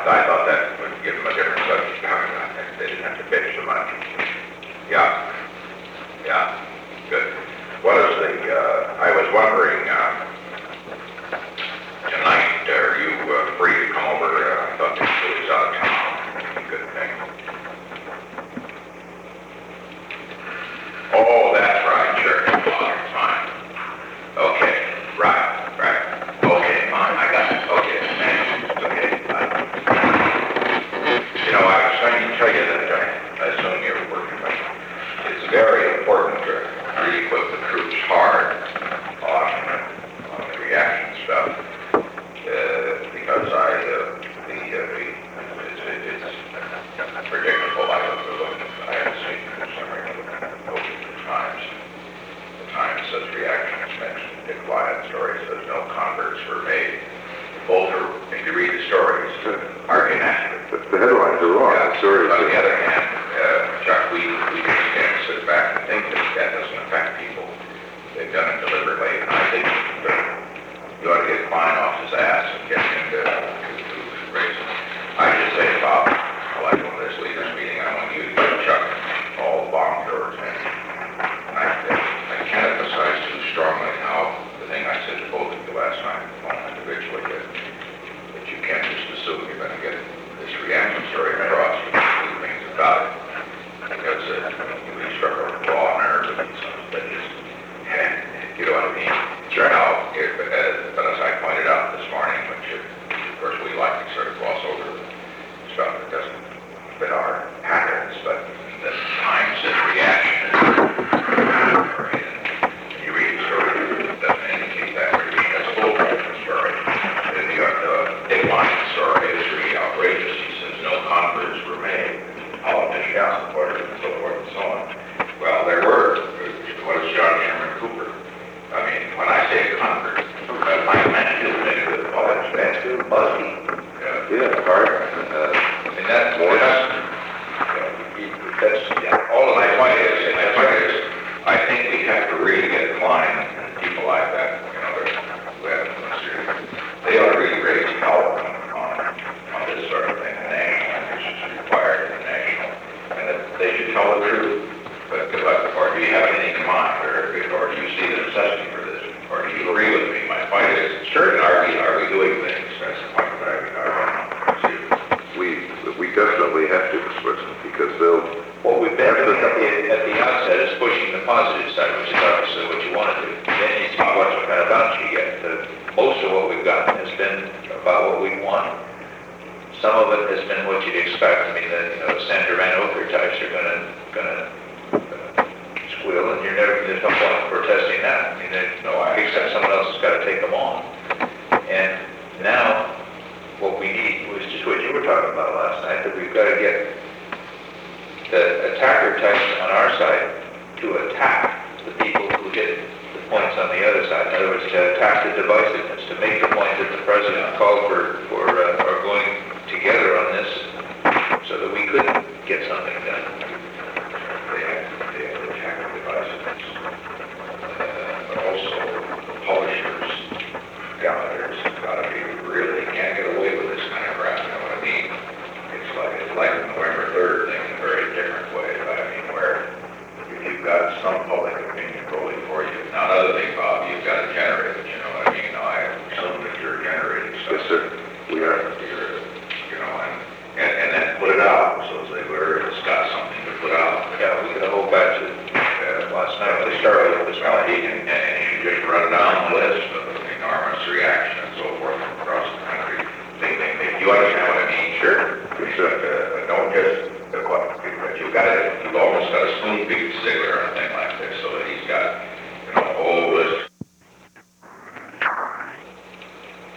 I thought that would give them a different subject to talk about. They didn't have to bitch so much. Yeah. Yeah. Good. What is the, I was wondering, tonight, are you free to come over? I thought this was out of town. Good thing. Oh, that's right, sure. Fine. Okay, right. Okay, fine, I got it. Okay, man. Okay, bye. You know, I was trying to tell you that I assume you're working, but it's very important to really put the troops hard on the reaction stuff, because it's predictable. I haven't seen the summary of the Times. The Times says reactions mentioned Dick Lyons story says no converts were made. Both are, if you read the stories, are inaccurate. The headlines are wrong. Yeah. The stories On the other hand, Chuck, we just can't sit back and think that doesn't affect people. They've done it deliberately, and I think you ought to get Klein off his ass and get him to raise it. I just say, Bob, like on this leaders meeting, I want you to give Chuck all the bomb throwers in. I can't emphasize too strongly how the thing I said to both of you last night on the phone individually, that you can't just assume you're going to get this reaction story across. You can do things about it. Because we struggle with raw nerves and that just, you know what I mean? Sure. Now, but as I pointed out this morning, which of course we like to sort of gloss over the stuff that doesn't fit our patterns, but the Times and reaction is right. And you read the story, it doesn't indicate that. We're reading a full story. The Dick Lyons story is really outrageous. He says no converts were made. Politicians, supporters, and so forth and so on. Well, there were. What is John Sherman Cooper? I mean, when I say convert, I meant to admit it with college Mansfield, Busby. Hart. And that's all of my point is, I think we have to really get Klein and people like that, you know, they ought to really raise power on this sort of thing. The national interest is required international, and that they should tell the truth. But or do you have anything in mind, or do you see the necessity for this, or do you agree with me? My point is, sure, are we doing things? That's the point that I want to see. We definitely have to express it because they'll. What we've been doing at the outset is pushing the positive side, which is obviously what you want to do. Then you see what kind of bounce you get. Most of what we've gotten has been about what we want. Some of it has been what you'd expect. I mean, the Sandra Van Oker types are gonna squeal, and there's no point in protesting that. I mean, except someone else has got to take them on. And now, what we need was just what you were talking about last night, that we've got to get the attacker types on our side to attack the people who hit the points on the other side. In other words, to attack the divisiveness, to make the point that the president called for or going together on this so that we could get something done. They have to attack the divisiveness. But also, the publishers, gathers, got to be really, can't get away with this kind of crap, you know what I mean? It's like the November 3rd thing in a very different way, I mean, where you've got some public opinion rolling for you. Now, another thing, Bob, you've got to generate it, you know what I mean? I assume that you're generating stuff. Yes, sir. We are. You know, and then put it out, so as they were, it's got something to put out. Yeah, we could have hoped back to last night. They started with this Well, one. and you just run down the list of enormous reaction and so forth across the country. You understand what I mean? Sure. But don't just, but you've almost got a spoon-feed cigarette